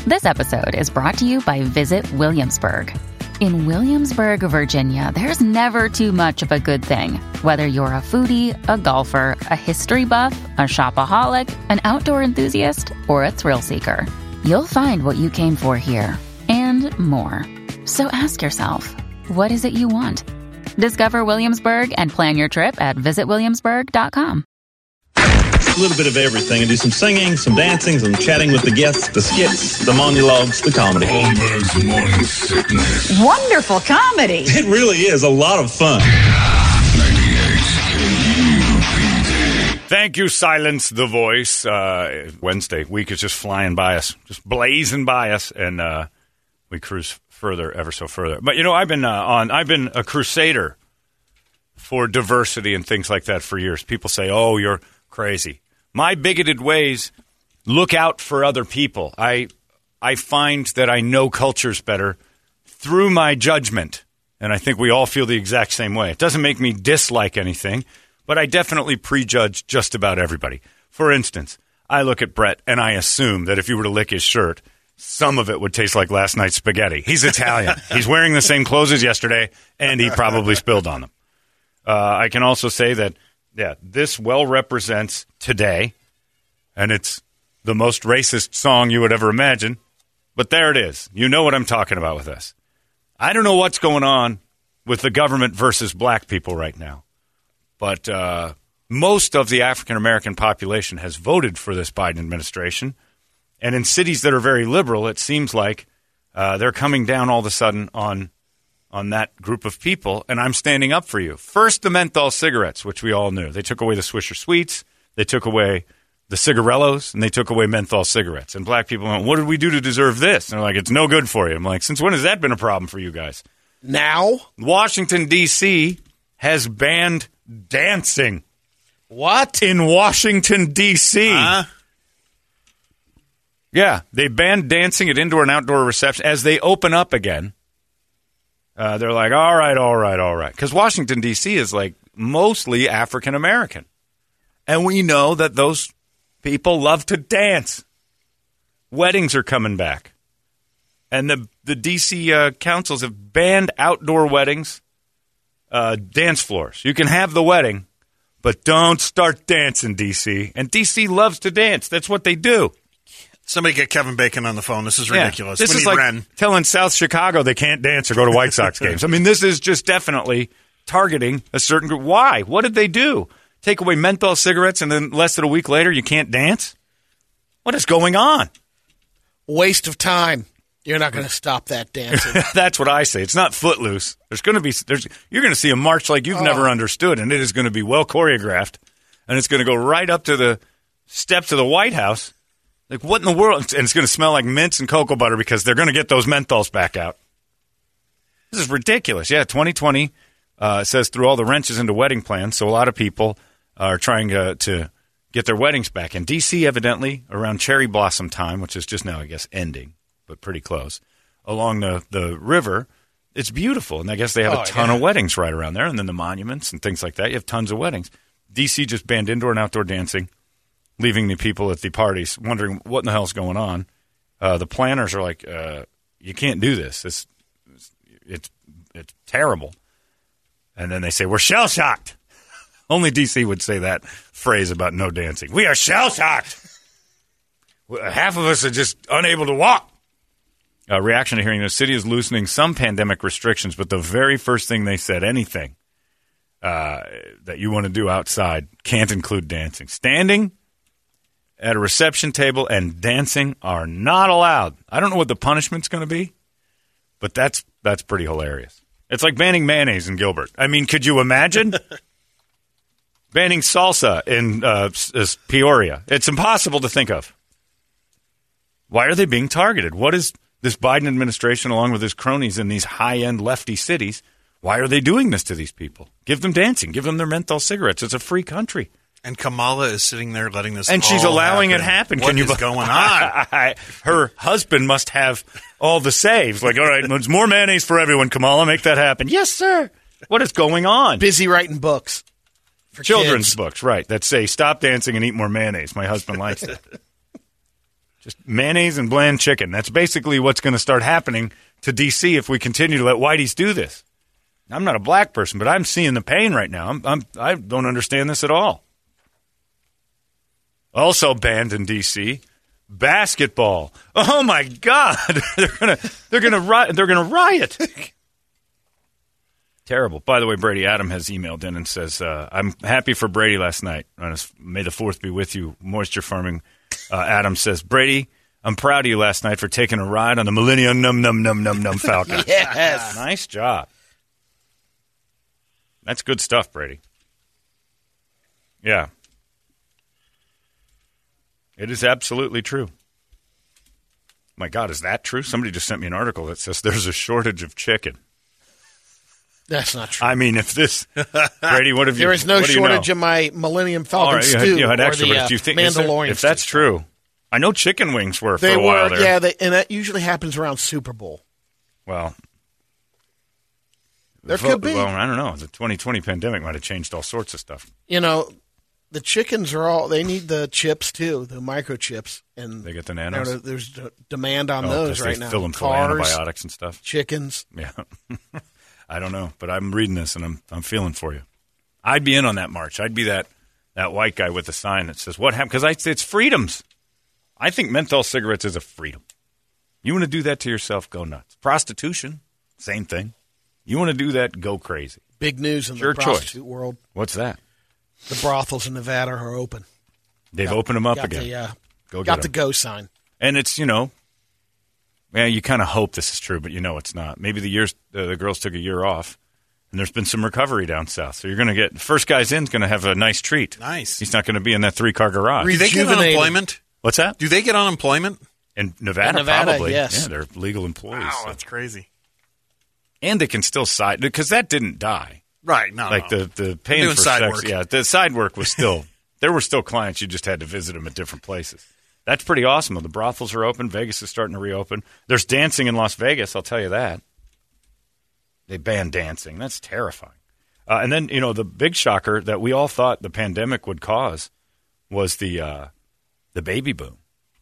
This episode is brought to you by Visit Williamsburg. In Williamsburg, Virginia, there's never too much of a good thing. Whether you're a foodie, a golfer, a history buff, a shopaholic, an outdoor enthusiast, or a thrill seeker, you'll find what you came for here and more. So ask yourself, what is it you want? Discover Williamsburg and plan your trip at visitwilliamsburg.com. A little bit of everything. I do some singing, some dancing, some chatting with the guests, the skits, the monologues, the comedy. Holmberg's Morning Sickness. Wonderful comedy. It really is a lot of fun. 98 Thank you, Silence the Voice. Wednesday week is just flying by us, just blazing by us, and we cruise further, ever so further. But, you know, I've been a crusader for diversity and things like that for years. People say, oh, you're crazy. My bigoted ways look out for other people. I find that I know cultures better through my judgment, and I think we all feel the exact same way. It doesn't make me dislike anything, but I definitely prejudge just about everybody. For instance, I look at Brett, and I assume that if you were to lick his shirt, some of it would taste like last night's spaghetti. He's Italian. He's wearing the same clothes as yesterday, and he probably spilled on them. I can also say that, yeah, this well represents today, and it's the most racist song you would ever imagine, but there it is. You know what I'm talking about with this. I don't know what's going on with the government versus black people right now, but most of the African-American population has voted for this Biden administration, and in cities that are very liberal, it seems like they're coming down all of a sudden on that group of people, and I'm standing up for you. First, the menthol cigarettes, which we all knew. They took away the Swisher Sweets, they took away the cigarellos, and they took away menthol cigarettes. And black people went, what did we do to deserve this? And they're like, it's no good for you. I'm like, since when has that been a problem for you guys? Now? Washington, D.C. has banned dancing. What? In Washington, D.C. Yeah, they banned dancing at indoor and outdoor receptions. As they open up again, they're like, all right. Because Washington, D.C. is like mostly African-American. And we know that those people love to dance. Weddings are coming back. And the D.C. councils have banned outdoor weddings, dance floors. You can have the wedding, but don't start dancing, D.C. And D.C. loves to dance. That's what they do. Somebody get Kevin Bacon on the phone. This is ridiculous. This is like telling South Chicago they can't dance or go to White Sox games. I mean, this is just definitely targeting a certain group. Why? What did they do? Take away menthol cigarettes and then less than a week later you can't dance? What is going on? Waste of time. You're not going to stop that dancing. That's what I say. It's not Footloose. You're going to see a march like you've never understood, and it is going to be well choreographed, and it's going to go right up to the steps of the White House. Like, what in the world? And it's going to smell like mints and cocoa butter because they're going to get those menthols back out. This is ridiculous. Yeah, 2020 says threw all the wrenches into wedding plans, so a lot of people are trying to get their weddings back. In D.C., evidently, around cherry blossom time, which is just now, I guess, ending, but pretty close, along the river, it's beautiful. And I guess they have a ton of weddings right around there, and then the monuments and things like that. You have tons of weddings. D.C. just banned indoor and outdoor dancing, leaving the people at the parties wondering what in the hell's going on. The planners are like, you can't do this. It's terrible. And then they say, we're shell-shocked. Only D.C. would say that phrase about no dancing. We are shell-shocked. Half of us are just unable to walk. Reaction to hearing the city is loosening some pandemic restrictions, but the very first thing they said, anything that you want to do outside can't include dancing. Standing at a reception table and dancing are not allowed. I don't know what the punishment's going to be, but that's pretty hilarious. It's like banning mayonnaise in Gilbert. I mean, could you imagine? Banning salsa in Peoria. It's impossible to think of. Why are they being targeted? What is this Biden administration, along with his cronies in these high-end lefty cities, why are they doing this to these people? Give them dancing. Give them their menthol cigarettes. It's a free country. And Kamala is sitting there letting this and she's allowing it happen. What is going on? Her husband must have all the saves. Like, all right, there's more mayonnaise for everyone, Kamala. Make that happen. Yes, sir. What is going on? Busy writing books. For children's kids. books, right, that say, stop dancing and eat more mayonnaise. My husband likes it. Just mayonnaise and bland chicken. That's basically what's going to start happening to D.C. if we continue to let whiteys do this. I'm not a black person, but I'm seeing the pain right now. I don't understand this at all. Also banned in D.C., basketball. Oh my God, they're gonna riot. Terrible. By the way, Brady Adam has emailed in and says, "I'm happy for Brady last night. May the 4th be with you." Moisture Farming. Adam says, "Brady, I'm proud of you last night for taking a ride on the Millennium Num Falcon." Yes. Nice job. That's good stuff, Brady. Yeah. It is absolutely true. My God, is that true? Somebody just sent me an article that says there's a shortage of chicken. That's not true. I mean, if this... Brady, what have you... There is no shortage you know? of my Millennium Falcon stew you had or extra, the but do you think, Mandalorian if that's stew. true... I know chicken wings were for They a while were, there. yeah, and that usually happens around Super Bowl. Well... There could be. Well, I don't know. The 2020 pandemic might have changed all sorts of stuff. You know, the chickens they need the chips too, the microchips. And they get the nanos? There's demand on those right now. Fill them full of antibiotics and stuff. Chickens. Yeah. I don't know, but I'm reading this and I'm feeling for you. I'd be in on that march. I'd be that white guy with the sign that says, what happened? Because it's freedoms. I think menthol cigarettes is a freedom. You want to do that to yourself, go nuts. Prostitution, same thing. You want to do that, go crazy. Big news in Your the prostitute world. What's that? The brothels in Nevada are open. They've opened them up again. Got the go sign. And it's, you kind of hope this is true, but it's not. Maybe the girls took a year off, and there's been some recovery down south. So you're going to get, the first guy's in is going to have a nice treat. Nice. He's not going to be in that 3-car garage. Do they get unemployment? What's that? Do they get unemployment? In Nevada, probably. Yes. Yeah, they're legal employees. Wow, so. that's crazy. And they can still side, because that didn't die. Right, no. Like the paying for side sex. work. Yeah, the side work was still, there were still clients, you just had to visit them at different places. That's pretty awesome. The brothels are open. Vegas is starting to reopen. There's dancing in Las Vegas, I'll tell you that. They banned dancing. That's terrifying. And then, the big shocker that we all thought the pandemic would cause was the baby boom.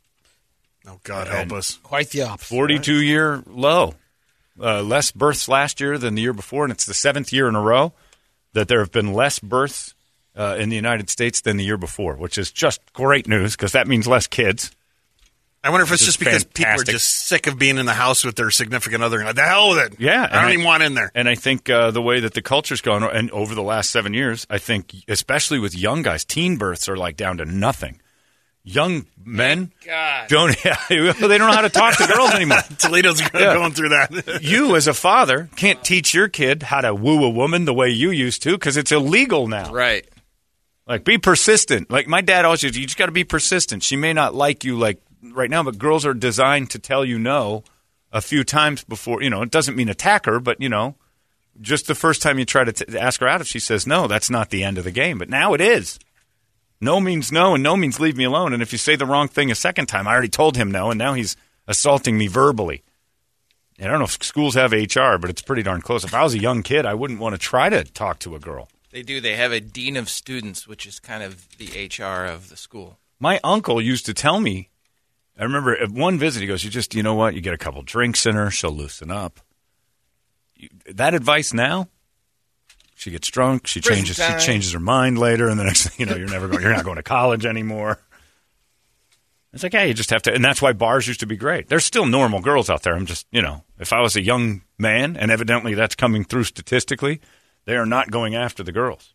Oh, God help us. Quite the opposite. 42-year low. Less births last year than the year before, and it's the 7th year in a row that there have been less births in the United States than the year before, which is just great news because that means less kids. I wonder if it's just because fantastic. people are just sick of being in the house with their significant other. Like, the hell with it. Yeah. I don't even want in there. And I think the way that the culture's gone, and over the last 7 years, I think especially with young guys, teen births are like down to nothing. Young men they don't know how to talk to girls anymore. Toledo's going through that. You, as a father, can't teach your kid how to woo a woman the way you used to because it's illegal now. Right. Like, be persistent. Like, my dad always said, you just got to be persistent. She may not like you like right now, but girls are designed to tell you no a few times before. It doesn't mean attack her, but, just the first time you try to ask her out, if she says no, that's not the end of the game. But now it is. No means no, and no means leave me alone. And if you say the wrong thing a second time, I already told him no, and now he's assaulting me verbally. And I don't know if schools have HR, but it's pretty darn close. If I was a young kid, I wouldn't want to try to talk to a girl. They do. They have a dean of students, which is kind of the HR of the school. My uncle used to tell me, I remember at one visit, he goes, you know what? You get a couple drinks in her, she'll loosen up. That advice now? She gets drunk. She changes her mind later, and the next thing you're not going to college anymore. It's like, hey, you just have to, and that's why bars used to be great. There's still normal girls out there. I'm just, if I was a young man, and evidently that's coming through statistically, they are not going after the girls.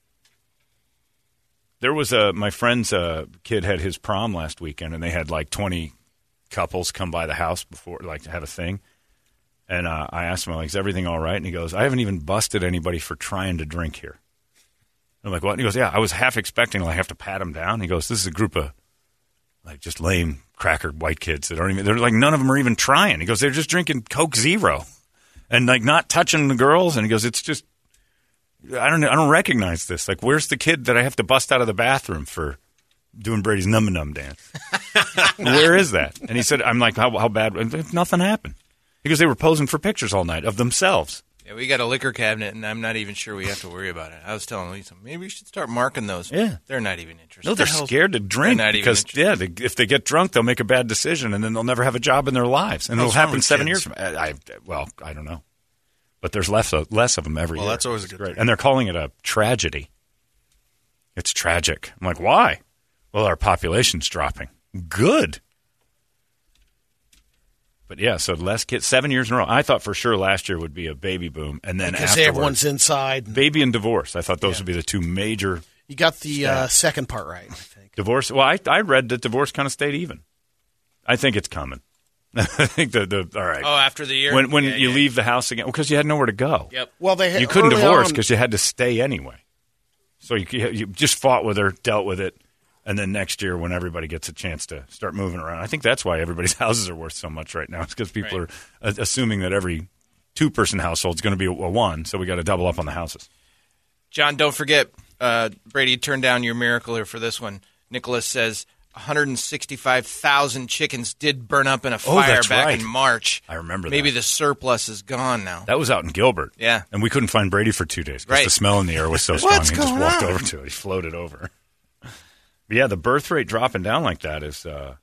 There was my friend's kid had his prom last weekend, and they had like 20 couples come by the house before, like, to have a thing. And I asked him, is everything all right? And he goes, I haven't even busted anybody for trying to drink here. I'm like, what? And he goes, yeah, I was half expecting I have to pat him down. He goes, this is a group of like just lame cracker white kids that aren't even, they're like, none of them are even trying. He goes, they're just drinking Coke Zero and like not touching the girls. And he goes, it's just, I don't recognize this. Like, where's the kid that I have to bust out of the bathroom for doing Brady's num-num dance? Where is that? And he said, I'm like, how bad? Nothing happened. Because they were posing for pictures all night of themselves. Yeah, we got a liquor cabinet, and I'm not even sure we have to worry about it. I was telling Lisa, maybe we should start marking those. Yeah. They're not even interested. No, they're scared to drink They're not even because, interested. if they get drunk, they'll make a bad decision, and then they'll never have a job in their lives. And it'll What's wrong happen with 7 kids? years from I don't know. But there's less of them every year. Well, that's always a It's good great. thing. And they're calling it a tragedy. It's tragic. I'm like, why? Well, our population's dropping. Good. But yeah, so less kids, 7 years in a row. I thought for sure last year would be a baby boom, and then Because afterwards, everyone's inside. baby and divorce. I thought those would be the two major You got the second part right, I think. divorce. Well, I read that divorce kind of stayed even. I think it's coming. I think all right. Oh, after the year? When Yeah, you yeah. leave the house again, because you had nowhere to go. Yep. Well, they You couldn't early divorce on- because you had to stay anyway. So you just fought with her, dealt with it, and then next year when everybody gets a chance to start moving around, I think that's why everybody's houses are worth so much right now. It's because people Right. are assuming that every two-person household is going to be a one, so we got to double up on the houses. John, don't forget, Brady turned down your miracle here for this one. Nicholas says 165,000 chickens did burn up in a fire that's back right. in March. I remember Maybe that. the surplus is gone now. That was out in Gilbert. Yeah. And we couldn't find Brady for 2 days because Right. the smell in the air was so strong. What's He just going walked on? over to it. He floated over. But yeah, the birth rate dropping down like that is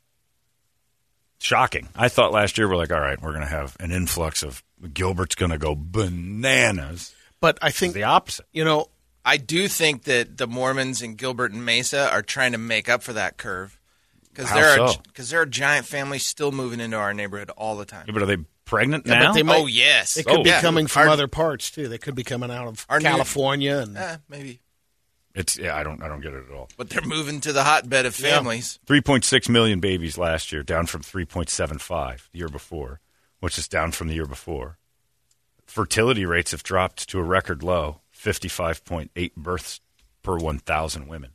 shocking. I thought last year we're like, all right, we're going to have an influx of Gilbert's going to go bananas. But I It's think, the opposite. I do think that the Mormons in Gilbert and Mesa are trying to make up for that curve. Because How so? there are giant families still moving into our neighborhood all the time. Yeah, but are they pregnant Yeah, now? but they might- Oh, yes. they could be Yeah. coming from Our- other parts, too. They could be coming out of Our new- California. And Maybe. I don't get it at all. But they're moving to the hotbed of families. 3.6 million babies last year, down from 3.75 the year before, which is down from the year before. Fertility rates have dropped to a record low, 55.8 births per 1,000 women.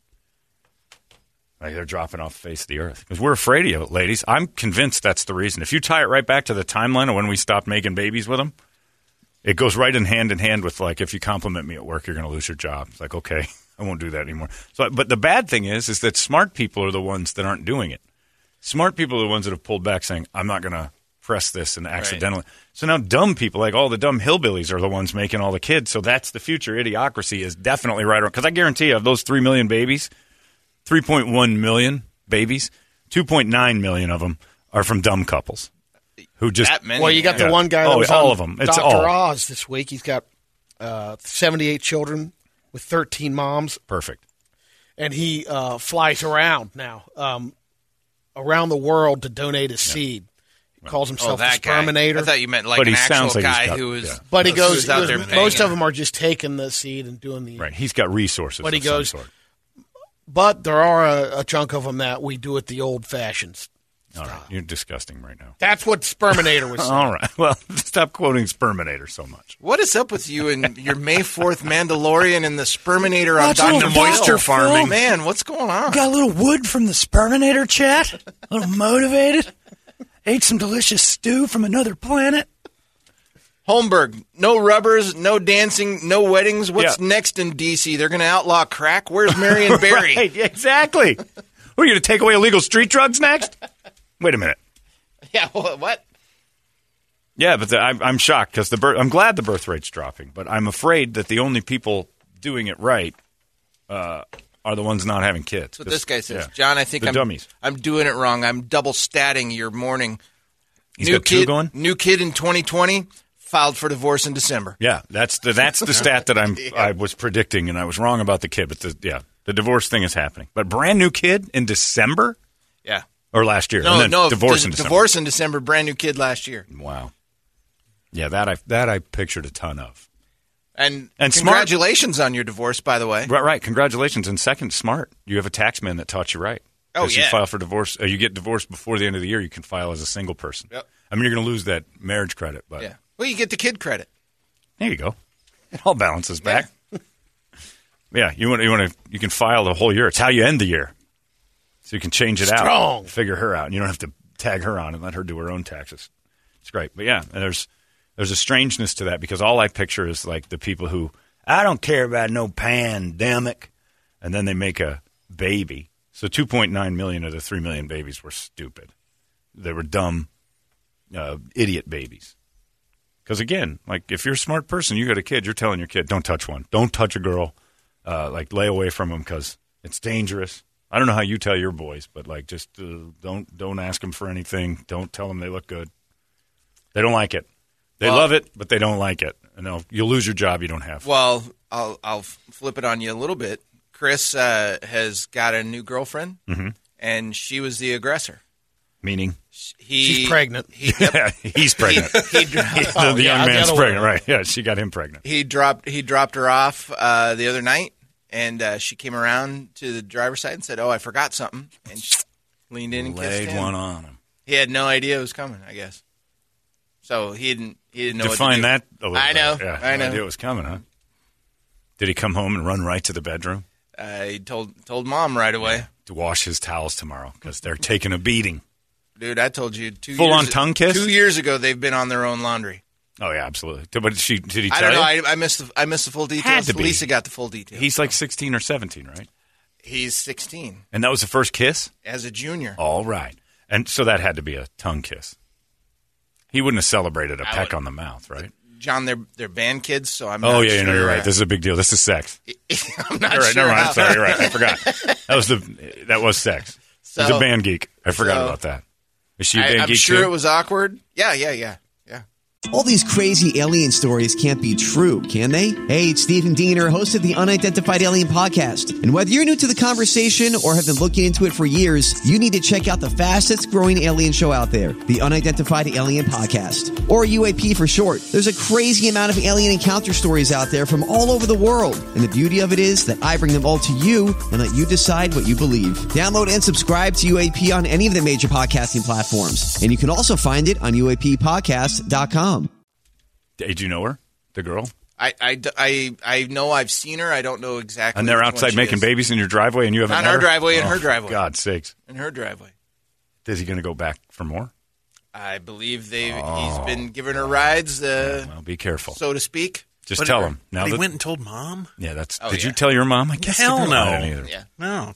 Like they're dropping off the face of the earth. Because we're afraid of it, ladies. I'm convinced that's the reason. If you tie it right back to the timeline of when we stopped making babies with them, it goes right in hand with, like, if you compliment me at work, you're going to lose your job. It's like, okay, I won't do that anymore. So, but the bad thing is that smart people are the ones that aren't doing it. Smart people are the ones that have pulled back saying, I'm not going to press this and accidentally. So now dumb people, like all the dumb hillbillies, are the ones making all the kids. So that's the future. Idiocracy is definitely right around. Because I guarantee you, of those 3 million babies, 3.1 million babies, 2.9 million of them are from dumb couples who just. That many. well, you got Yeah. the one guy that Oh, was all on of them. It's Dr. all. Oz this week. He's got 78 children with 13 moms, Perfect. and he flies around now around the world to donate his seed. He calls Oh, himself that the Sperminator. guy. I thought you meant like But an he sounds actual like he's guy got- who was. yeah. But he who goes, was out there paying most of him. them are just taking the seed and doing the. Right. He's got resources But he of some goes- sort. But there are a chunk of them that we do it the old-fashioned. All right. You're disgusting right now. That's what Sperminator was saying. All right. Well, stop quoting Sperminator so much. What is up with you and your May 4th Mandalorian and the Sperminator on That's a Dr. little Moisture Phil. farming? Man, what's going on? Got a little wood from the Sperminator chat. A little motivated. Ate some delicious stew from another planet. Holmberg, no rubbers, no dancing, no weddings. What's Yeah. next in D.C.? They're going to outlaw crack? Where's Marion Barry? Right, exactly. What, are you going to take away illegal street drugs next? Wait a minute. Yeah, what? Yeah, but I'm shocked because I'm glad the birth rate's dropping, but I'm afraid that the only people doing it right are the ones not having kids. That's what this guy says. Yeah. John, I think The dummies. I'm doing it wrong. I'm double statting your morning. He's got two going? New kid in 2020, filed for divorce in December. Yeah, that's the stat that I was predicting, and I was wrong about the kid. But the divorce thing is happening. But brand new kid in December Yeah. or last year? No, and then no. divorce in December. Divorce in December, brand new kid last year. Wow. Yeah, that I pictured a ton of. And smart. congratulations on your divorce, by the way. Right. Congratulations. And second, smart. You have a tax man that taught you right. Oh, 'Cause you yeah. file for divorce. You get divorced before the end of the year. You can file as a single person. Yep. I mean, you're going to lose that marriage credit, but Yeah. Well, you get the kid credit. there you go. It all balances back. Yeah, you can file the whole year. It's how you end the year, so you can change it Strong. out, figure her out, and you don't have to tag her on and let her do her own taxes. It's great, but yeah, and there's a strangeness to that because all I picture is like the people who I don't care about no pandemic, and then they make a baby. So 2.9 million of the 3 million babies were stupid. They were dumb, idiot babies. Because, again, like, if you're a smart person, you got a kid, you're telling your kid, don't touch one. Don't touch a girl. Like, lay away from them because it's dangerous. I don't know how you tell your boys, but, like, just don't ask them for anything. Don't tell them they look good. They don't like it. They love it, but they don't like it. And you'll lose your job you don't have. Well, I'll flip it on you a little bit. Chris has got a new girlfriend, and she was the aggressor. Meaning? She's pregnant. He's pregnant. The young man's pregnant, right. Yeah, she got him pregnant. He dropped her off the other night, and she came around to the driver's side and said, I forgot something, and she leaned in and kissed him. Laid one on him. He had no idea it was coming, I guess. So he didn't know what to Define do. that a little I know. bit. Yeah, I know. No idea it was coming, huh? Did he come home and run right to the bedroom? He told Mom right away. To wash his towels tomorrow because they're taking a beating. Dude, I told you 2 years Full-on tongue kiss? 2 years ago, they've been on their own laundry. Oh, yeah, absolutely. But did he tell you? I don't know. I missed the full details. Had to be. Lisa got the full details. He's like 16 or 17, right? He's 16. And that was the first kiss? As a junior. All right. And so that had to be a tongue kiss. He wouldn't have celebrated a peck on the mouth, right? John, they're band kids, so I'm not Oh, sure. yeah, you're right. This is a big deal. This is sex. I'm not You're right. sure. Never mind. how- Sorry, you're right. I forgot. That was sex. He's a band geek. I forgot about that. Is she a band I'm geek sure too? it was awkward. Yeah. All these crazy alien stories can't be true, can they? Hey, it's Stephen Diener, host of the Unidentified Alien Podcast. And whether you're new to the conversation or have been looking into it for years, you need to check out the fastest growing alien show out there, the Unidentified Alien Podcast, or UAP for short. There's a crazy amount of alien encounter stories out there from all over the world. And the beauty of it is that I bring them all to you and let you decide what you believe. Download and subscribe to UAP on any of the major podcasting platforms. And you can also find it on UAPpodcast.com. Did you know her, the girl? I know I've seen her. I don't know exactly. And they're which one outside she making is. babies in your driveway, and you haven't Not met in her her? driveway, in Oh, her driveway. For God's sakes. In her driveway. Is he going to go back for more? I believe he's been giving her rides, Well, be careful. so to speak. Just tell him. But he went and told Mom? Yeah, that's. Oh, did yeah. you tell your mom? I guess Hell the girl- no. I don't either. Yeah. No.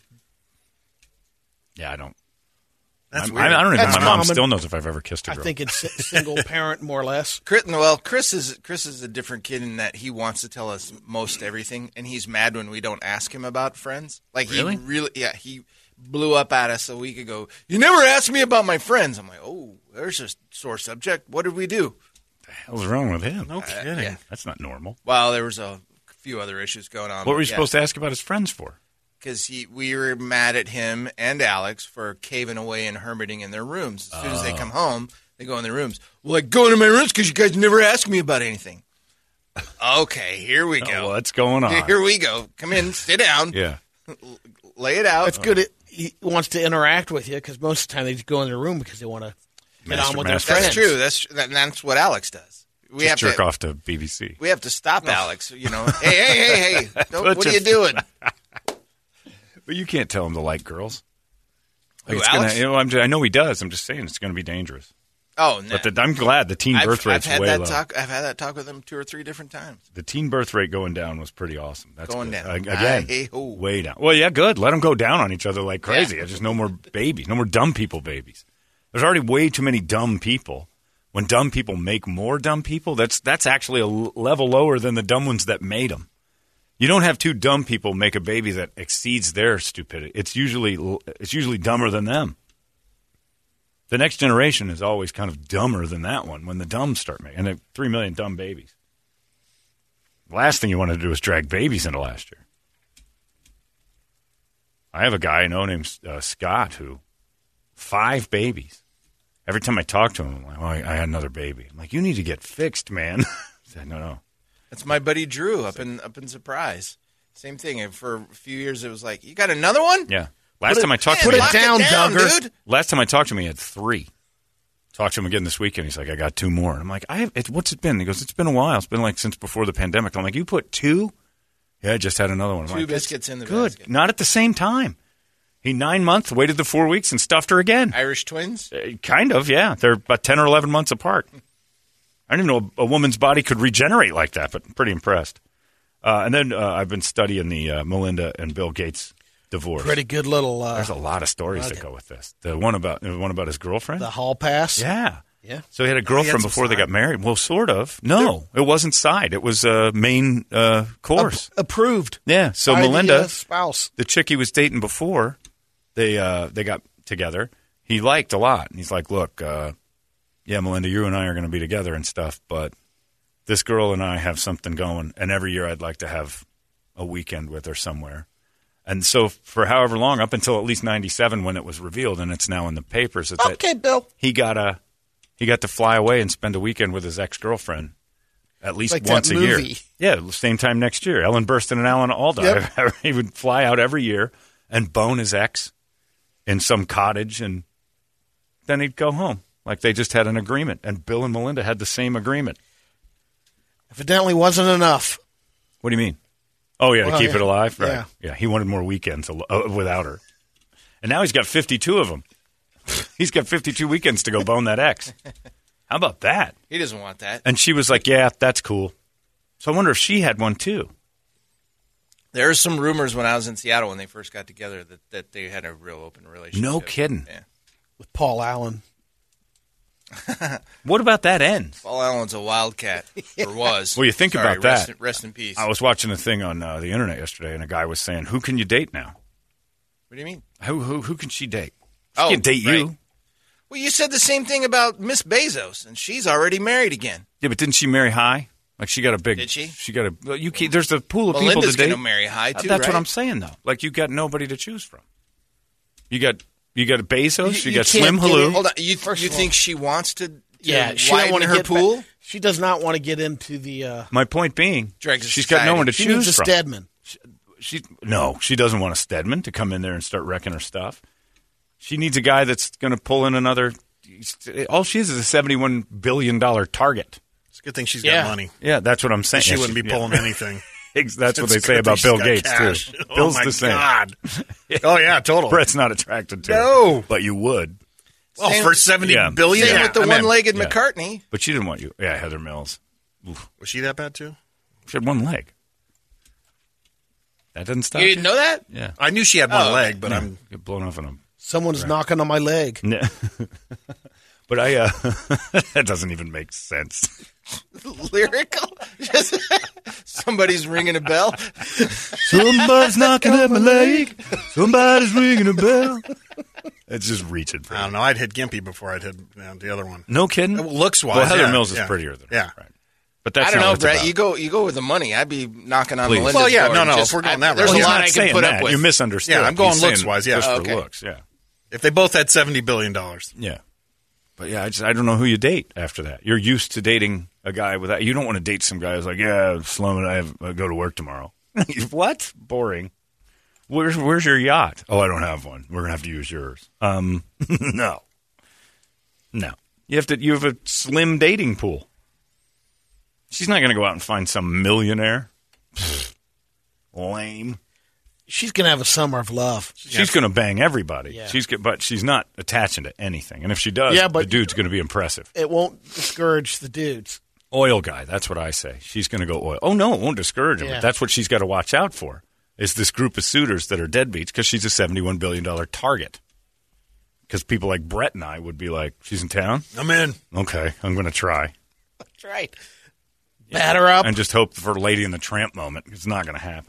Yeah, I don't. That's I weird. don't even know. That's My mom common. still knows if I've ever kissed a I girl. think it's single parent, more or less. Chris is a different kid in that he wants to tell us most everything, and he's mad when we don't ask him about friends. Like Really? he blew up at us a week ago. You never asked me about my friends. I'm like, oh, there's a sore subject. What did we do? What the hell's wrong with him? No kidding. yeah. That's not normal. Well, there was a few other issues going on. What were you supposed to ask about his friends for? Because we were mad at him and Alex for caving away and hermiting in their rooms. As soon as they come home, they go in their rooms. Well, I go into my rooms because you guys never ask me about anything. Okay, here we go. What's going on? Here we go. Come in, sit down, Yeah. lay it out. That's good. He wants to interact with you because most of the time they just go in their room because they want to get on with their master. friends. That's true. That's what Alex does. We Just have jerk off to BBC. We have to stop Alex. You know, hey! What are you doing? But you can't tell him to like girls. Who, it's Alex? I know he does. I'm just saying it's going to be dangerous. Oh, no. But I'm glad the teen birth rate's I've way had low. I've had that talk with him 2 or 3 different times. The teen birth rate going down was pretty awesome. That's Going good. down. Again, Hey-ho. way down. Well, yeah, good. Let them go down on each other like crazy. Yeah. Just no more babies. No more dumb people babies. There's already way too many dumb people. When dumb people make more dumb people, that's actually a level lower than the dumb ones that made them. You don't have 2 dumb people make a baby that exceeds their stupidity. It's usually dumber than them. The next generation is always kind of dumber than that one when the dumb start making. And there are 3 million dumb babies. The last thing you want to do is drag babies into last year. I have a guy I know named Scott who 5 babies. Every time I talk to him, I'm like, I had another baby. I'm like, you need to get fixed, man. I said, no. That's my buddy Drew up in Surprise. Same thing. And for a few years, it was like, you got another one? Yeah. Last time I talked to Put him, it down, Duggar. dude. last time I talked to him, he had 3. Talked to him again this weekend. He's like, I got 2 more. And I'm like, what's it been? He goes, it's been a while. It's been like since before the pandemic. I'm like, you put 2? Yeah, I just had another one. I'm 2 like, biscuits in the good. basket. Not at the same time. He 9 months, waited the 4 weeks, and stuffed her again. Irish twins? Kind of, yeah. They're about 10 or 11 months apart. I didn't even know a woman's body could regenerate like that, but I'm pretty impressed. And then I've been studying the Melinda and Bill Gates divorce. Pretty good little. There's a lot of stories that go with this. The one about his girlfriend. The hall pass. Yeah. Yeah. So he had a girlfriend some before they side. got married. Well, sort of. No, it wasn't side. It was main course. Approved. Yeah. So by the, Melinda, spouse. the chick he was dating before, they got together. He liked a lot, and he's like, "Look, yeah, Melinda, you and I are going to be together and stuff, but this girl and I have something going, and every year I'd like to have a weekend with her somewhere." And so for however long, up until at least 97 when it was revealed, and it's now in the papers, that Okay, Bill. he got to fly away and spend a weekend with his ex-girlfriend at least Like once that a year. movie. Yeah, same time next year. Ellen Burstyn and Alan Alda. Yep. He would fly out every year and bone his ex in some cottage, and then he'd go home. Like they just had an agreement, and Bill and Melinda had the same agreement. Evidently wasn't enough. What do you mean? Oh, yeah, to Well, keep yeah. it alive? Right. Yeah. Yeah, he wanted more weekends without her. And now he's got 52 of them. He's got 52 weekends to go bone that ex. How about that? He doesn't want that. And she was like, yeah, that's cool. So I wonder if she had one too. There's some rumors when I was in Seattle when they first got together that they had a real open relationship. No kidding. Yeah. With Paul Allen. What about that end? Paul Allen's a wildcat, or was. Well, you think Sorry, about that. Rest in peace. I was watching a thing on the internet yesterday, and a guy was saying, who can you date now? What do you mean? Who can she date? She Oh, can date right. you. Well, you said the same thing about Miss Bezos, and she's already married again. Yeah, but didn't she marry high? Like she got a big. Did she? She got a. Well, there's a pool of Melinda's people to date. going to marry high, too, That's right? what I'm saying, though. Like you got nobody to choose from. You got Bezos. You, you got can't Slim get Halou. it. Hold on. You First of all- think she wants to Yeah, she don't widen want to her get pool? back- she does not want to get into the. My point being, Dregs of she's got no society. one to She choose needs a from. Stedman. She doesn't want a Stedman to come in there and start wrecking her stuff. She needs a guy that's going to pull in another. All she is a $71 billion target. It's a good thing she's Yeah. got money. Yeah, that's what I'm saying. She Yeah, wouldn't be pulling anything. That's what It's they a say good about thing Bill she's Gates got cash. too. Oh, Bill's my the same. God. Oh, yeah, total. Brett's not attracted to No. it, but you would. Oh, Same- for $70 billion? Same Yeah, with the I'm in. one-legged Yeah. McCartney. But she didn't want you. Yeah, Heather Mills. Oof. Was she that bad, too? She had one leg. That doesn't stop You didn't know that? Yeah. I knew she had one Oh, leg, but Yeah. I'm... Get blown off in a. Someone's knocking on my leg. Yeah. But I. That doesn't even make sense. Lyrical? Just somebody's ringing a bell. Somebody's knocking at my leg. Somebody's ringing a bell. It's just reaching for I don't know. I'd hit Gimpy before I'd hit the other one. No kidding. Looks-wise, Well, Heather yeah, Mills is yeah. prettier than her. Yeah. Right. But that's I don't not know, what it's Brett. about. You go with the money. I'd be knocking on Please. Melinda's Well, yeah, door. no, and no, just- if we're going that there's route. a He's lot not I can saying put that. up with. You misunderstood. Yeah, I'm going He's saying looks-wise, yeah. Just Okay. for looks, yeah. If they both had $70 billion. Yeah. But yeah, I don't know who you date after that. You're used to dating a guy without. You don't want to date some guy who's like, yeah, Sloan, I go to work tomorrow. What? Boring. Where's your yacht? Oh, I don't have one. We're gonna have to use yours. No. You have a slim dating pool. She's not gonna go out and find some millionaire. Lame. She's going to have a summer of love. She's going to bang everybody. Yeah. But she's not attaching to anything. And if she does, Yeah, but- the dude's going to be impressive. It won't discourage the dudes. Oil guy, that's what I say. She's going to go oil. Oh, no, it won't discourage him. Yeah. But that's what she's got to watch out for, is this group of suitors that are deadbeats because she's a $71 billion target. Because people like Brett and I would be like, she's in town? I'm in. Okay, I'm going to try. That's right. Batter up. And just hope for Lady in the Tramp moment. It's not going to happen.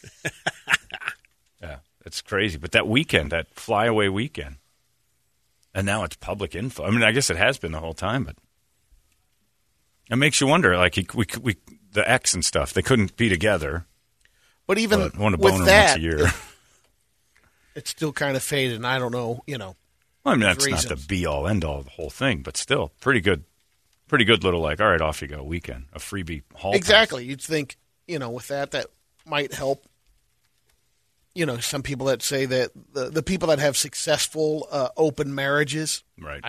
Yeah, it's crazy. But that weekend, that flyaway weekend, and now it's public info. I mean, I guess it has been the whole time, but it makes you wonder. Like the ex and stuff, they couldn't be together. But even But I want to bone her with that, once a year. it's still kind of faded, and I don't know, Well, I mean, that's not reasons. the be all end all of the whole thing, but still, pretty good little like, all right, off you go, weekend, a freebie hall. Exactly. You'd think, with that might help. Some people that say that the people that have successful open marriages. Right.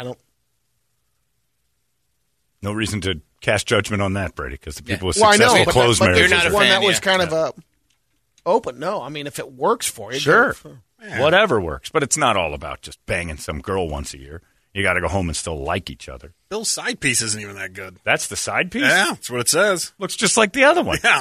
No reason to cast judgment on that, Brady, because the people with Well, I know, successful but closed but marriages you're not are a one fan, that was yeah. kind of open. No, I mean, if it works for you, Sure. go. Whatever works. But it's not all about just banging some girl once a year. You got to go home and still like each other. Bill's side piece isn't even that good. That's the side piece? Yeah, that's what it says. Looks just like the other one. Yeah.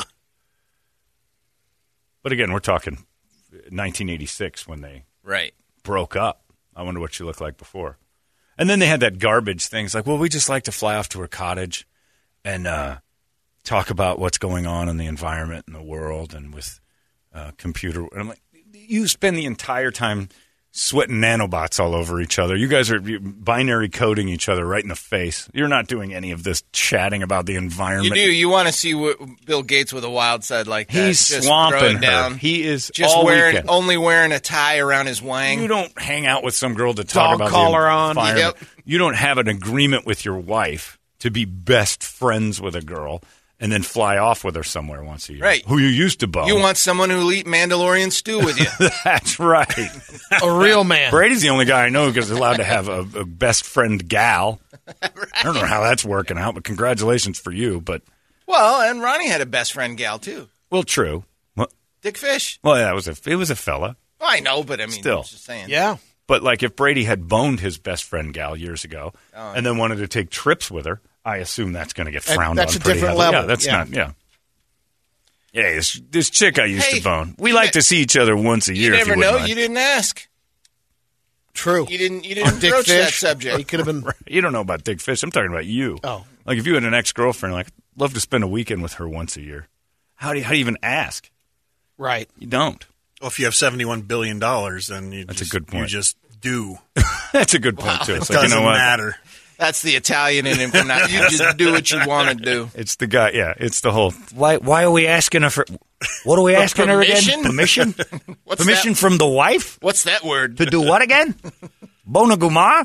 But again, we're talking 1986 when they Right. broke up. I wonder what she looked like before. And then they had that garbage thing. It's like, well, we just like to fly off to her cottage and talk about what's going on in the environment and the world and with computer. And I'm like, you spend the entire time sweating nanobots all over each other. You guys are binary coding each other right in the face. You're not doing any of this chatting about the environment. You do. You want to see Bill Gates with a wild side like that. He's just swamping her. down. He is just all wearing only wearing a tie around his wang. You don't hang out with some girl to talk Dog about collar the on. environment. Yep. You don't have an agreement with your wife to be best friends with a girl and then fly off with her somewhere once a year. Right. Who you used to bone. You want someone who'll eat Mandalorian stew with you. That's right. A real man. Brady's the only guy I know who's allowed to have a best friend gal. Right. I don't know how that's working out, but congratulations for you. But Well, and Ronnie had a best friend gal, too. well, true. Well, Dick Fish. yeah, it was a fella. Well, I know, but I mean, Still. I'm just saying. Yeah. But like if Brady had boned his best friend gal years ago and then wanted to take trips with her, I assume that's going to get frowned That's on. a pretty different heavily. level. Yeah, that's Yeah. not. Yeah. Yeah, this chick I used Hey, to bone. We like to see each other once a You year. never if you know. wouldn't You mind. didn't ask. True. You didn't Dick broach that Fish, subject. He could have been. You don't know about Dick Fish. I'm talking about you. Oh. Like if you had an ex-girlfriend, like I'd love to spend a weekend with her once a year. How do you even ask? Right. You don't. Well, if you have $71 billion, then That's a good point. You just do. That's a good point too. It It's like, doesn't you know what? matter. That's the Italian in him. From now. You just do what you want to do. It's the guy. Yeah, it's the whole. Why are we asking her for? What are we asking her again? Permission? Permission? What's Permission that? from the wife What's that word? to do what again? Bonagumar?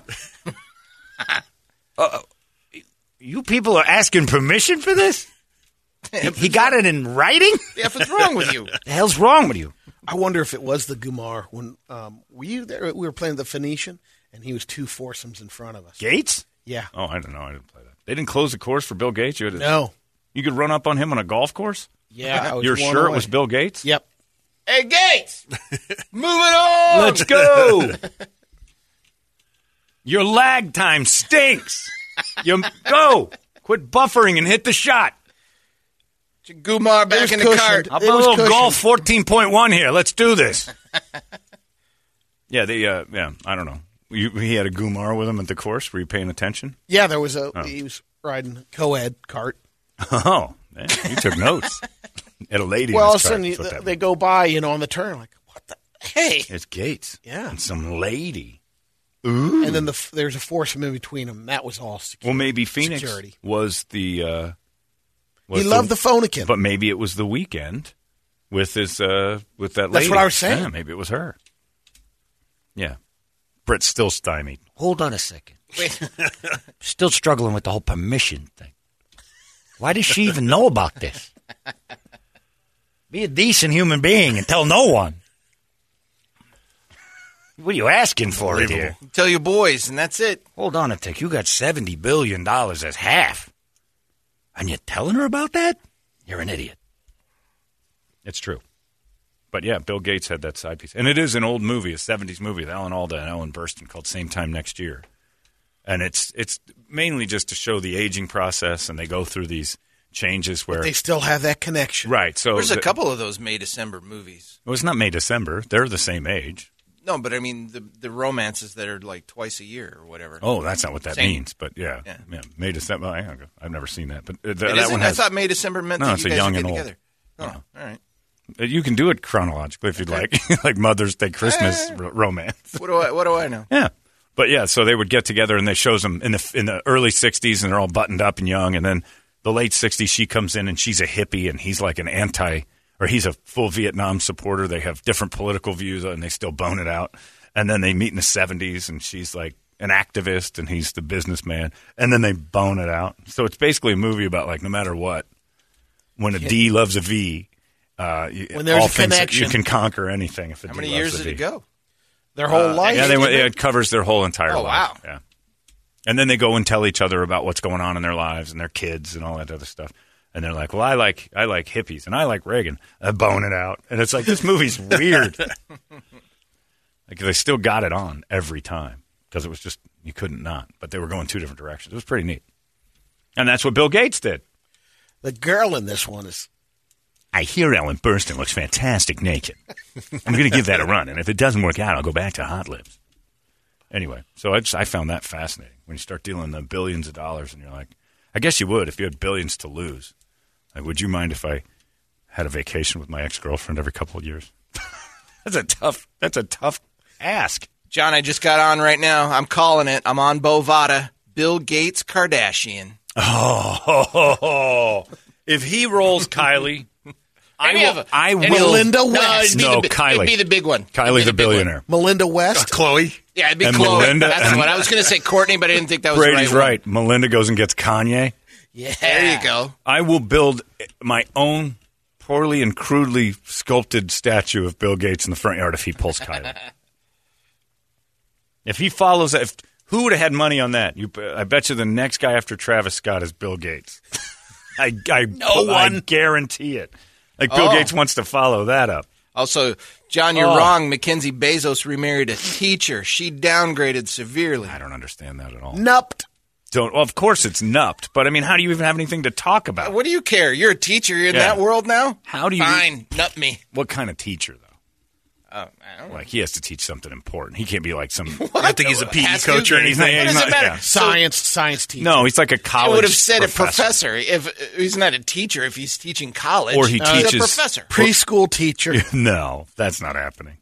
You people are asking permission for this? He got it in writing? Yeah, what's wrong with you? The hell's wrong with you? I wonder if it was the Gumar when were you there? We were playing the Phoenician, and he was two foursomes in front of us. Gates? Yeah. Oh, I don't know. I didn't play that. They didn't close the course for Bill Gates. No. You could run up on him on a golf course. Yeah. I was You're one sure away. it was Bill Gates? Yep. Hey, Gates! Moving on! Let's go. Your lag time stinks. You go. Quit buffering and hit the shot. Gumar back was in the cushioned. cart. How It about a was little cushioned. golf 14.1 here? Let's do this. Yeah, I don't know. He had a Gumar with him at the course. Were you paying attention? Yeah, there was he was riding a co-ed cart. Oh, man, you took notes. Had a lady. Well, in all of a his cart. sudden That's what that they meant. go by, on the turn, like, what the? Hey! It's Gates. Yeah. And some lady. And then there's a foursome in between them. That was all secure. Well, maybe Phoenix Security. was the. He loved the Phonekin. But maybe it was the weekend with his with that lady. That's what I was saying. Yeah, maybe it was her. Yeah. Brett's still stymied. Hold on a second. Wait. Still struggling with the whole permission thing. Why does she even know about this? Be a decent human being and tell no one. What are you asking for it here? Tell your boys, and that's it. Hold on a tick. You got $70 billion as half. And you're telling her about that? You're an idiot. It's true. But yeah, Bill Gates had that side piece. And it is an old movie, a 70s movie with Alan Alda and Ellen Burstyn called Same Time Next Year. And it's mainly just to show the aging process, and they go through these changes where They still have that connection. right. So There's a couple of those May December movies. Well, it's not May December. They're the same age. No, but I mean the romances that are like twice a year or whatever. Oh, that's not what that Same. means. But yeah. May December. I've never seen that. But It that isn't? one I has. thought May December meant No, that it's you a guys young would and get old. together. Oh, all right. You can do it chronologically if you'd like, like Mother's Day, Christmas romance. What do I know? Yeah, but yeah, so they would get together and they shows them in the early '60s, and they're all buttoned up and young, and then the late '60s, she comes in and she's a hippie, and he's like he's a full Vietnam supporter. They have different political views, and they still bone it out. And then they meet in the '70s, and she's like an activist, and he's the businessman, and then they bone it out. So it's basically a movie about like no matter what, when a D loves a V. When there's all a things- connection. You can conquer anything. If a How D many loves years a did V. it go? Their whole life. Yeah, it covers their whole entire Oh, life. wow. Yeah. And then they go and tell each other about what's going on in their lives and their kids and all that other stuff. And they're like, well, I like hippies and I like Reagan. I bone it out. And it's like, this movie's weird. Like they still got it on every time because it was just, you couldn't not. But they were going two different directions. It was pretty neat. And that's what Bill Gates did. The girl in this one is. I hear Ellen Burstyn looks fantastic naked. I'm going to give that a run. And if it doesn't work out, I'll go back to Hot Lips. Anyway, so I found that fascinating when you start dealing in the billions of dollars, and you're like, I guess you would if you had billions to lose. Like, would you mind if I had a vacation with my ex-girlfriend every couple of years? That's a tough ask. John, I just got on right now. I'm calling it. I'm on Bovada. Bill Gates Kardashian. Oh, if he rolls Kylie, I will. Melinda West. Kylie. It'd be the big one. Kylie the billionaire. Melinda West. Chloe. Yeah, it'd be And Chloe. Melinda That's and- what I was going to say. Courtney, but I didn't think that was Brady's the right right. Melinda goes and gets Kanye. Yeah, there you go. I will build my own poorly and crudely sculpted statue of Bill Gates in the front yard if he pulls Kylie. If he follows that, who would have had money on that? I bet you the next guy after Travis Scott is Bill Gates. I guarantee it. Like Bill Gates wants to follow that up. Also, John, you're wrong. Mackenzie Bezos remarried a teacher. She downgraded severely. I don't understand that at all. Nupped. Well, of course it's nupped, but I mean, how do you even have anything to talk about? What do you care? You're a teacher. You're in that world now? How do you? Fine. Nup me. What kind of teacher, though? I don't know. Like, he has to teach something important. He can't be like some... I don't think he's a PE Has to? coach or anything. What does it matter? Science teacher. No, he's like a I college would have said professor. a professor. If he's not a teacher, if he's teaching college, Or he he's a teaches- professor. Preschool teacher. No, that's not happening.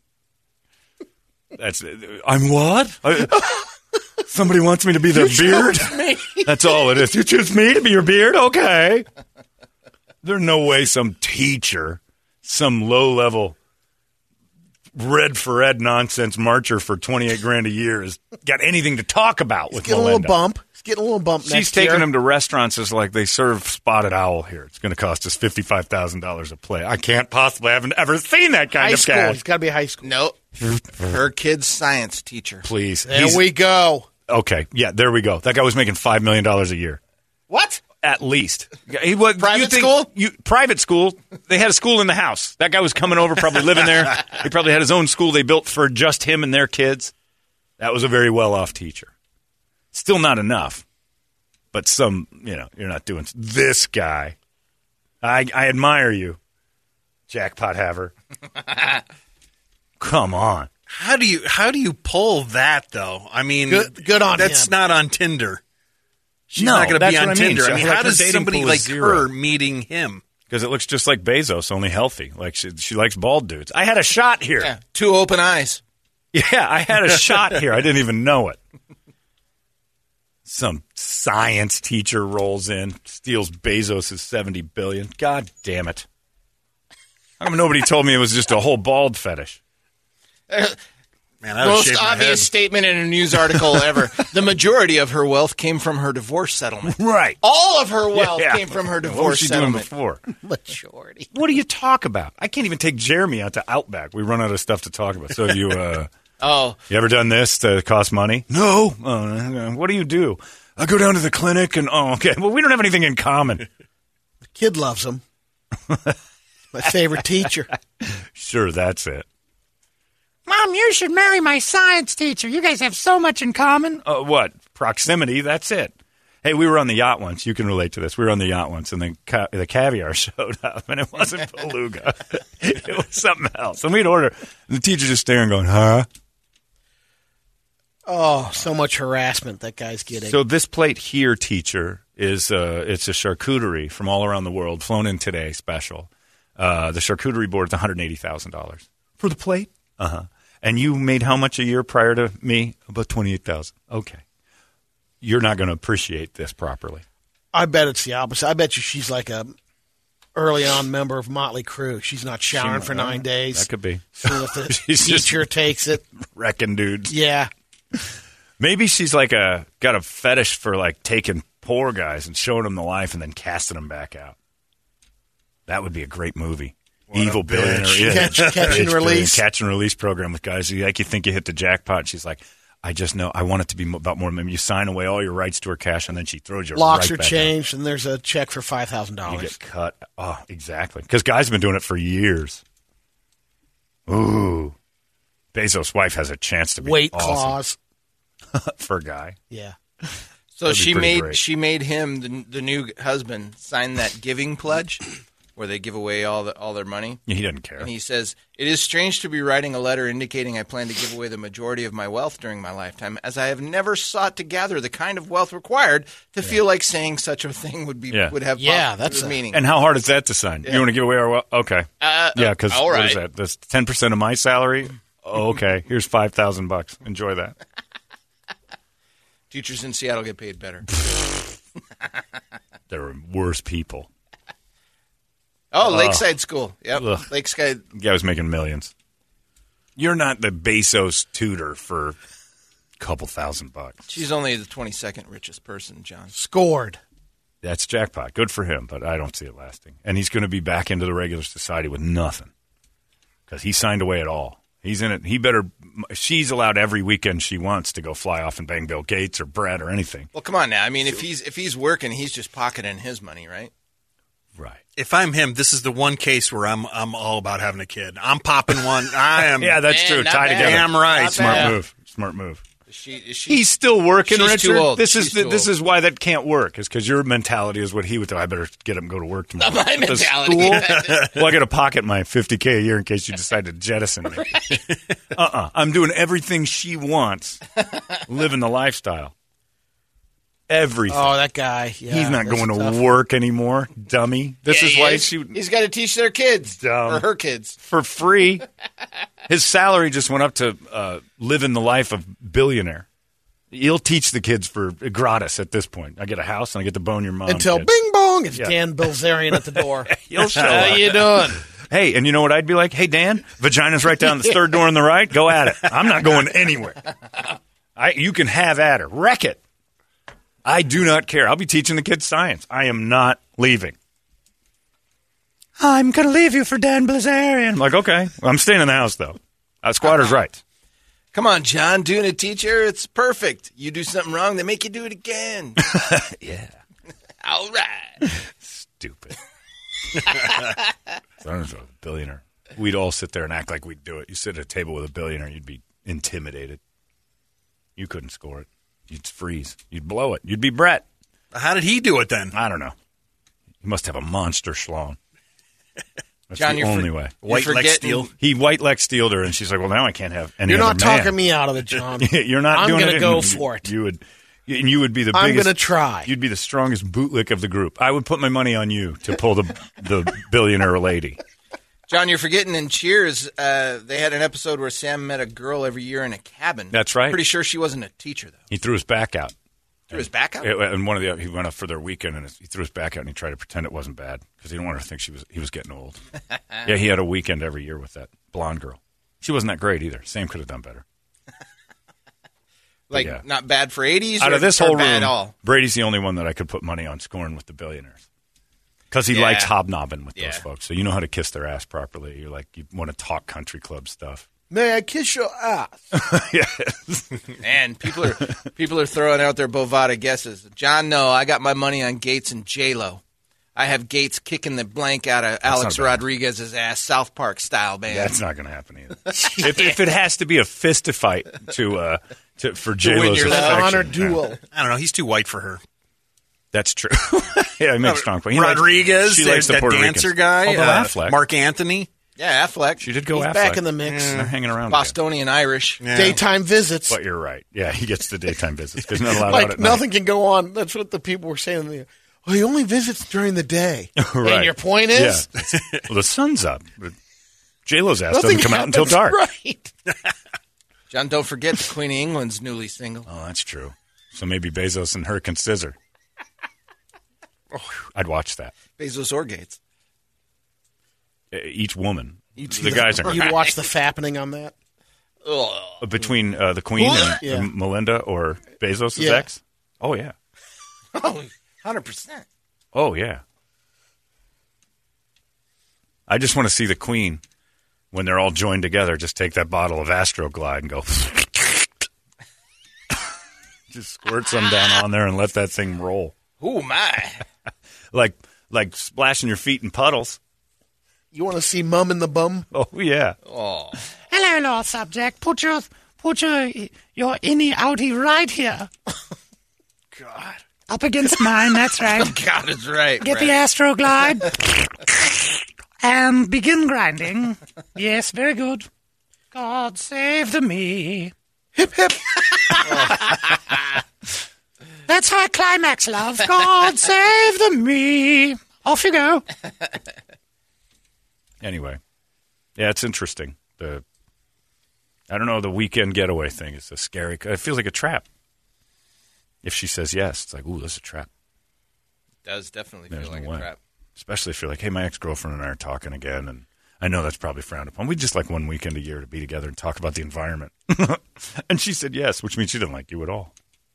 I'm what? Somebody wants me to be their beard? That's all it is. You choose me to be your beard? Okay. There's no way some teacher, some low-level Red for Ed nonsense marcher for $28,000 a year has got anything to talk about with Getting a Melinda. little bump. He's getting a little bump She's next taking year. him to restaurants as like they serve spotted owl here. It's going to cost us $55,000 a plate. I can't possibly. I haven't ever seen that kind high of school. cash. He's got to be high school. Nope. Her kid's science teacher. Please. There we go. Okay. Yeah, there we go. That guy was making $5 million a year. What? At least. He was, Private school? Private school. They had a school in the house. That guy was coming over, probably living there. He probably had his own school they built for just him and their kids. That was a very well-off teacher. Still not enough. But you're not doing this guy. I admire you, jackpot haver. Come on. How do you pull that though? I mean, Good on that's him. not on Tinder. She's No, not going to that's be on what I mean. Tinder. So, I mean, like, how her does dating somebody pool like is zero. her meeting him? Because it looks just like Bezos, only healthy. Like she likes bald dudes. I had a shot here. Yeah. 2 open eyes. Yeah, I had a shot here. I didn't even know it. Some science teacher rolls in, steals Bezos' $70 billion. God damn it. How come nobody told me it was just a whole bald fetish? Man, I would Most shave my obvious head. statement in a news article ever. The majority of her wealth came from her divorce settlement. Right. All of her wealth Yeah. came from her What was divorce she doing settlement. before? Majority. What do you talk about? I can't even take Jeremy out to Outback. We run out of stuff to talk about. So you ever done this to cost money? No. What do you do? I go down to the clinic and, okay. Well, we don't have anything in common. The kid loves him. My favorite teacher. Sure, that's it. Mom, you should marry my science teacher. You guys have so much in common. What? Proximity, that's it. Hey, we were on the yacht once. You can relate to this. We were on the yacht once, and the caviar showed up, and it wasn't beluga. It was something else. And we'd order. And the teacher just staring going, huh? Oh, so much harassment that guy's getting. So this plate here, teacher, is it's a charcuterie from all around the world, flown in today, special. The charcuterie board is $180,000. For the plate? Uh-huh. And you made how much a year prior to me? About $28,000. Okay. You're not going to appreciate this properly. I bet it's the opposite. I bet you she's like a early on member of Motley Crue. She's not showering for 9 days. That could be. So if the She's just teacher takes it. wrecking dudes. Yeah. Maybe she's like got a fetish for like taking poor guys and showing them the life and then casting them back out. That would be a great movie. Evil billionaire. Yeah. Catch and release. Catch and release program with guys. You think you hit the jackpot. She's like, I just know I want it to be about more than you sign away all your rights to her cash and then she throws you Locks right are back changed, and there's a check for out. You $5,000. get cut. Oh, exactly. Because guys have been doing it for years. Ooh. Bezos' wife has a chance to be Weight awesome clause. for a guy. Yeah. So That'd be pretty great. she made him the new husband sign that giving pledge, where they give away all their money. He doesn't care. And he says, "It is strange to be writing a letter indicating I plan to give away the majority of my wealth during my lifetime, as I have never sought to gather the kind of wealth required to feel like saying such a thing would have that's meaning." And how hard is that to sign? You want to give away our wealth? Okay. Yeah, because all what right. is that? That's 10% of my salary? Oh, okay. Here's $5,000. Enjoy that. Teachers in Seattle get paid better. There are worse people. Oh, Lakeside School. Yep. Ugh. Lakeside. The guy was making millions. You're not the Bezos tutor for a couple $1,000. She's only the 22nd richest person, John. Scored. That's jackpot. Good for him, but I don't see it lasting. And he's going to be back into the regular society with nothing because he signed away it all. He's in it. She's allowed every weekend she wants to go fly off and bang Bill Gates or Brett or anything. Well, come on now. I mean, if he's working, he's just pocketing his money, right? Right. If I'm him, this is the one case where I'm all about having a kid. I'm popping one. I am. Yeah, that's true. not Tie bad. together. Damn right. Not Smart bad. move. Smart move. Is she, He's still working, She's Richard. too old. This She's is too this old. is why that can't work. Is because your mentality is what he would do. I better get him to go to work tomorrow. My The mentality. school? Well, I got to pocket my $50K a year in case you decide to jettison me. I'm doing everything she wants, living the lifestyle. Everything. Oh, that guy. Yeah, He's not that's going to tough. work anymore, dummy. This is why he's got to teach their kids Dumb. or her kids. for free. His salary just went up to living the life of billionaire. He'll teach the kids for gratis at this point. I get a house and I get to bone your mom. Until kids. bing bong, it's Yeah. Dan Bilzerian at the door. He'll show How up. you doing? Hey, and you know what I'd be like? Hey, Dan, vagina's right down the third door on the right. Go at it. I'm not going anywhere. You can have at her. Wreck it. I do not care. I'll be teaching the kids science. I am not leaving. I'm going to leave you for Dan Bilzerian. I'm like, okay. Well, I'm staying in the house, though. Squatter's right. Come on, John. Doing a teacher, it's perfect. You do something wrong, they make you do it again. Yeah. All right. Stupid. So, a billionaire. We'd all sit there and act like we'd do it. You sit at a table with a billionaire, you'd be intimidated. You couldn't score it. You'd freeze. You'd blow it. You'd be Brett. How did he do it then? I don't know. He must have a monster schlong. That's John, the you're only way. White You're Lex forgetting- Steel. He white Lex Steeled her, and she's like, well, now I can't have any You're other not man. talking me out of it, John. You're not I'm doing gonna it. go and for it. You would be the I'm biggest. gonna try. You'd be the strongest bootlick of the group. I would put my money on you to pull the billionaire lady. John, you're forgetting in Cheers, they had an episode where Sam met a girl every year in a cabin. That's right. Pretty sure she wasn't a teacher, though. He through his back out. Threw his back out? And he went up for their weekend, and he threw his back out, and he tried to pretend it wasn't bad because he didn't want her to think he was getting old. Yeah, he had a weekend every year with that blonde girl. She wasn't that great either. Sam could have done better. Like, Yeah. not bad for 80s? Out or, of this or whole bad room, at all? Brady's the only one that I could put money on scoring with the billionaires because he Yeah. likes hobnobbing with Yeah. those folks. So you know how to kiss their ass properly. You're like, you want to talk country club stuff. May I kiss your ass? Yes. Man, people are throwing out their Bovada guesses. John, no, I got my money on Gates and J-Lo. I have Gates kicking the blank out of Alex not bad. Rodriguez's ass, South Park style, man. That's not going to happen either. if it has to be a fist fight for J-Lo's your love. affection, Honor yeah. duel. I don't know. He's too white for her. That's true. Yeah, he makes strong point. He Rodriguez, she likes the that Puerto dancer Ricans. guy. Although Affleck. Mark Anthony. Yeah, Affleck. She did go He's Affleck. back in the mix. They're hanging around together. Bostonian Irish. Yeah. Daytime visits. But you're right. Yeah, he gets the daytime visits because not allowed out Like at night. nothing can go on. That's what the people were saying. Well, he only visits during the day. Right. And your point is, Yeah. Well, the sun's up. But J-Lo's ass nothing doesn't come out until happens dark. Right. John, don't forget the Queen of England's newly single. Oh, that's true. So maybe Bezos and her can scissor. I'd watch that. Bezos or Gates. Each woman. The guys are You'd watch the fappening on that. between the Queen and Yeah. Melinda or Bezos' Yeah. ex. Oh yeah. Oh, 100%. Oh yeah. I just want to see the Queen when they're all joined together. Just take that bottle of Astroglide and go. Just squirt some down on there and let that thing roll. Oh, my. Like splashing your feet in puddles. You want to see Mum in the Bum? Oh yeah. Oh. Hello, Lord Subject. Put your innie outie right here. God. Up against mine, that's right. God is right. Get right. the Astroglide. And begin grinding. Yes, very good. God save the me. Hip, hip. That's high climax, love. God save the me. Off you go. Anyway, yeah, it's interesting. I don't know, the weekend getaway thing is a scary. It feels like a trap. If she says yes, it's like, ooh, this is a trap. It does definitely There's feel like no a way. trap. Especially if you're like, hey, my ex-girlfriend and I are talking again, and I know that's probably frowned upon. We just like one weekend a year to be together and talk about the environment. And she said yes, which means she didn't like you at all.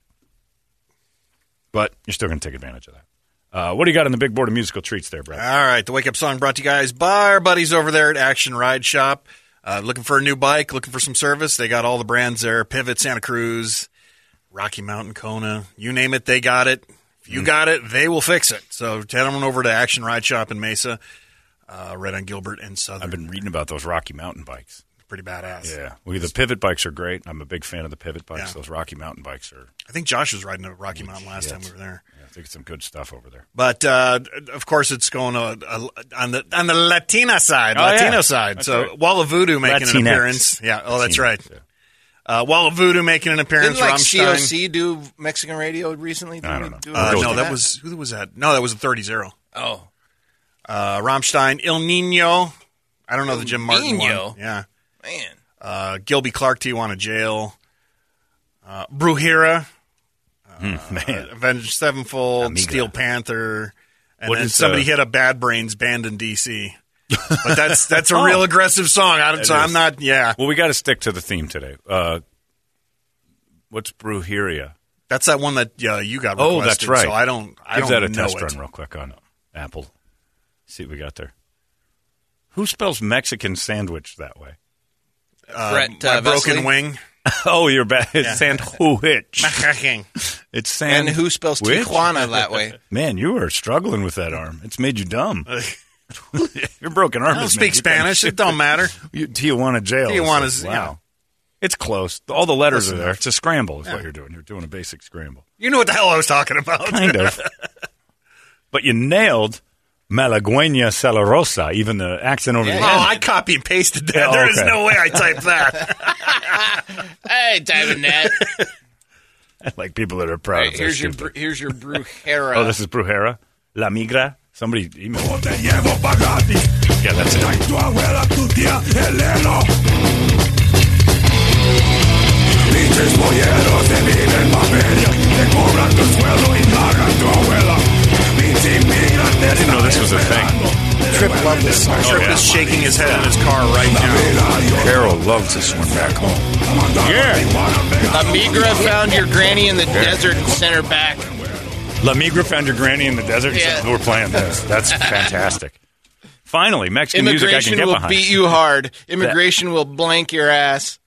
But you're still going to take advantage of that. What do you got on the big board of musical treats there, Brad? All right, the Wake Up Song brought to you guys by our buddies over there at Action Ride Shop. Looking for a new bike, looking for some service. They got all the brands there, Pivot, Santa Cruz, Rocky Mountain, Kona. You name it, they got it. If you got it, they will fix it. So head on over to Action Ride Shop in Mesa, right on Gilbert and Southern. I've been reading about those Rocky Mountain bikes. Pretty badass. Yeah. Well, the Pivot bikes are great. I'm a big fan of the Pivot bikes. Yeah. Those Rocky Mountain bikes are... I think Josh was riding a Rocky Mountain last time we were there. Yeah, I think it's some good stuff over there. But of course, it's going on the Latina side, Latino side. That's so right. Walla Voodoo making an Latinx. appearance. Yeah. Oh, that's Latinx, right. yeah. Walla Voodoo making an appearance. Didn't like Rammstein. COC do Mexican radio recently? I don't know. No, that was who was that? No, that was a 30-0. Oh, Rammstein, Il Nino. I don't know the Jim Martin Nino? one. Yeah. man. Gilby Clark, Tijuana Jail. Bruhira. Man. Avenged Sevenfold. Amiga. Steel Panther. And What then is, somebody hit a Bad Brains band in D.C. But that's a real aggressive song. I'm not, yeah. Well, we got to stick to the theme today. What's Brujeria? That's that one that you got requested. Oh, that's right. So I don't Give that a know test it. run real quick on Apple. See what we got there. Who spells Mexican sandwich that way? Brett My broken Vesley. wing. Oh, you're bad. It's sandwich. Macaking. It's sand. And who spells Which? Tijuana that way? Man, you are struggling with that arm. It's made you dumb. Your broken arm I don't has speak made you dumb. Spanish. It don't matter. Tijuana jail. Tijuana's, Wow. yeah. It's close. All the letters are there. It's a scramble is what you're doing. You're doing a basic scramble. You know what the hell I was talking about. Kind of. But you nailed Malagueña Salarosa, even the accent over the Oh, end. I copy and pasted that. Yeah, There is okay. no way I typed that. Hey, David Nett. I like people that are proud Right, of their here's your stupid. here's your Brujera. Oh, this is Brujera? La Migra? Somebody emailed. Yeah, that's it. I didn't know this was a thing. Trip loved this song. Trip yeah. is shaking his head in his car right now. Carol loves this one back home. La Migra found your granny in the desert and sent her back. La Migra found your granny in the desert and Yeah. said, we're playing this. That's fantastic. Finally, Mexican music I can Immigration get will behind. beat you hard. Immigration will blank your ass.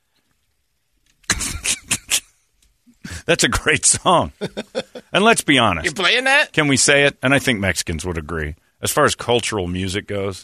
That's a great song. And let's be honest. You playing that? Can we say it? And I think Mexicans would agree. As far as cultural music goes,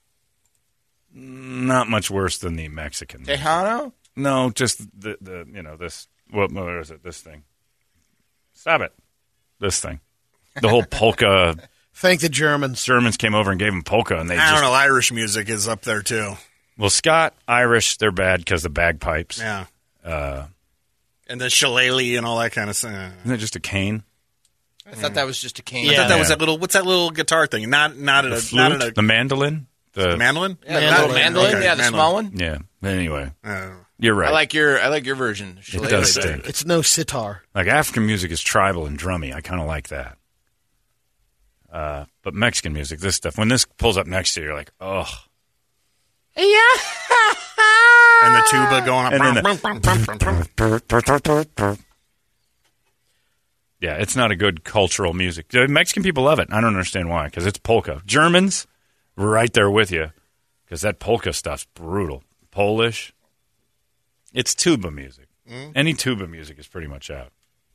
not much worse than the Mexican. Tejano? No, just the this. What is it? This thing. Stop it. This thing. The whole polka. Thank the Germans. Germans came over and gave them polka, and they I just. don't know. Irish music is up there too. Well, Scott, Irish, they're bad because the bagpipes. Yeah. And the shillelagh and all that kind of stuff. Isn't it just a cane? I thought that was just a cane. I thought that was Yeah. that little. What's that little guitar thing? Not The at a not flute, at a the mandolin, the mandolin. Yeah, the little mandolin. Okay, Yeah, the small one. Yeah. Anyway, Uh, you're right. I like your version. it Shillelagh. does stink. It's no sitar. Like African music is tribal and drummy. I kind of like that. But Mexican music, this stuff, when this pulls up next to you, you're like, oh. and the tuba going up. And then yeah, it's not a good cultural music. The Mexican people love it. I don't understand why, because it's polka. Germans, we're right there with you, because that polka stuff's brutal. Polish, it's tuba music. Any tuba music is pretty much out.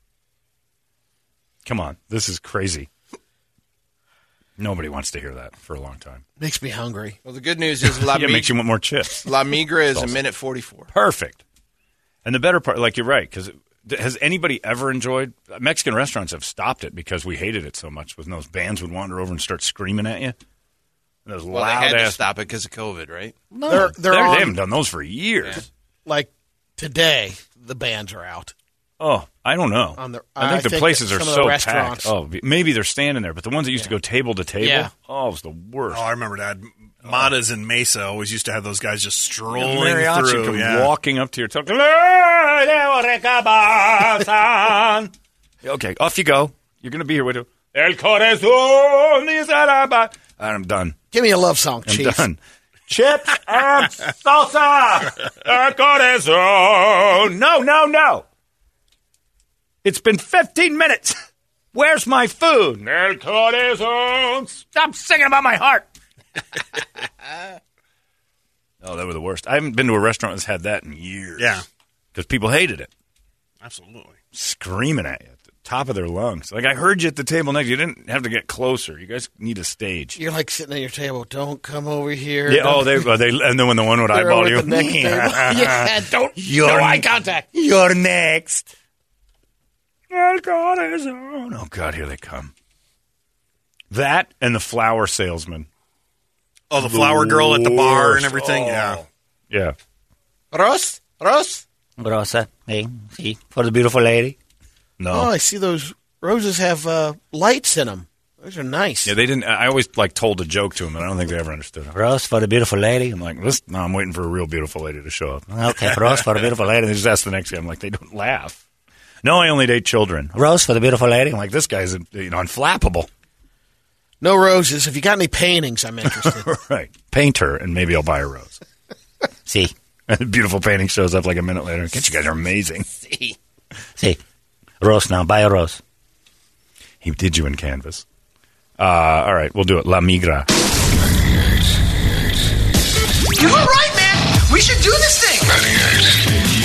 Come on, this is crazy. Nobody wants to hear that for a long time. Makes me hungry. Well, the good news is La, Yeah, it makes you want more chips. La Migra is a awesome. minute 44. Perfect. And the better part, like you're right, because has anybody ever enjoyed Mexican restaurants have stopped it because we hated it so much when those bands would wander over and start screaming at you. And those Well, they had loud to ass. stop it because of COVID, right? They're They on, haven't done those for years. like today, the bands are out. Oh, I don't know. I think the places are some of the so restaurants. packed. Oh, maybe they're standing there, but the ones that used to go table to table, Yeah. oh, it was the worst. Oh, I remember that. Madas and Mesa always used to have those guys just strolling Mariachi through. come Yeah. walking up to your talk. Okay, off you go. You're going to be here with you. El corazón is araba. I'm done. Give me a love song, I'm Chief. done. Chips and salsa. El corazón. No. It's been 15 minutes. Where's my food? El corazón. Stop singing about my heart. Oh, they were the worst. I haven't been to a restaurant that's had that in years. Yeah. Because people hated it. Absolutely. Screaming at you at the top of their lungs. Like, I heard you at the table next. You didn't have to get closer. You guys need a stage. You're like sitting at your table. Don't come over here. Yeah. Don't- Oh, they. And then when the one would They're eyeball over you, at the next table. Yeah, don't. You're No eye contact. You're next. El corazón. Oh God, here they come. That and the flower salesman. Oh, the flower girl at the bar worst. and everything. Oh. Yeah. Yeah. Ross? Rosa, hey, see, for the beautiful lady. No. Oh, I see those roses have lights in them. Those are nice. Yeah, they didn't. I always told a joke to them, and I don't think they ever understood it. Rose for the beautiful lady. I'm like, listen, no, I'm waiting for a real beautiful lady to show up. Okay, rose for the beautiful lady. And they just ask the next guy. I'm like, they don't laugh. No, I only date children. Rose for the beautiful lady. I'm like, this guy's unflappable. No roses. If you got any paintings, I'm interested. Right. Paint her, and maybe I'll buy a rose. See, And the beautiful painting shows up like a minute later. God, you guys are amazing. see, rose now. Buy a rose. He did you in Canvas. All right, we'll do it. La Migra. You're all right, man. We should do this thing. 98.